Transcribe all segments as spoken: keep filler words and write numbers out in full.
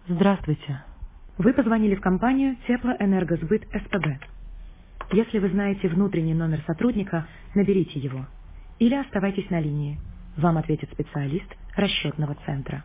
Здравствуйте. Вы позвонили в компанию Теплоэнергосбыт СПБ. Если вы знаете внутренний номер сотрудника, наберите его. Или оставайтесь на линии. Вам ответит специалист расчетного центра.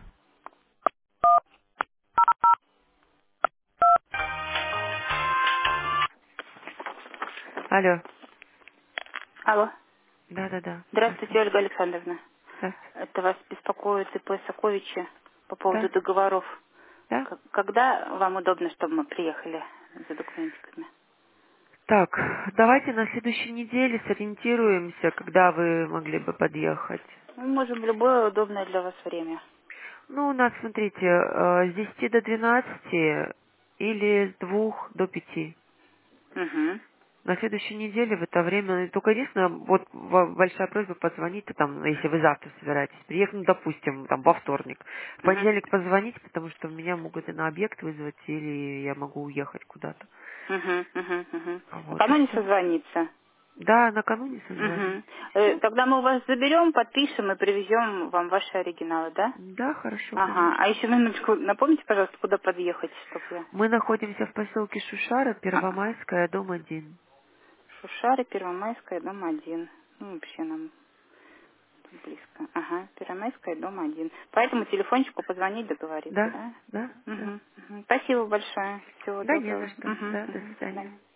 Алло. Алло. Да-да-да. Здравствуйте, Здравствуйте. Ольга Александровна. Здравствуйте. Это вас беспокоит ИП Соковичи по поводу Да? договоров. Да? К- Когда вам удобно, чтобы мы приехали за документиками? Так, давайте на следующей неделе сориентируемся, когда вы могли бы подъехать. Мы можем в любое удобное для вас время. Ну, у нас, смотрите, э, с десяти до двенадцати или с двух до пяти. Угу. На следующей неделе в это время, только единственное, вот в- большая просьба позвонить, там, если вы завтра собираетесь приехать, ну, допустим, там, во вторник. В Угу. понедельник позвонить, потому что меня могут и на объект вызвать, или я могу уехать куда-то. Угу. Угу. Угу. Вот и Накануне все. созвониться. Да, накануне созвонить. Угу. Э, Все? Тогда мы у вас заберем, подпишем и привезем вам ваши оригиналы, да? Да, хорошо, Ага. А конечно. еще минуточку, напомните, пожалуйста, куда подъехать, чтобы я... Мы находимся в поселке Шушара, Ага. Первомайская, дом один. Шушары, Первомайская, дом один. Ну, вообще нам близко. Ага, Первомайская, дом один. По этому телефончику позвонить, договориться, Да, да? да, да. Угу, угу. Спасибо большое. Всего Да, не за доброго. что. Угу, Да, до угу. До свидания. свидания.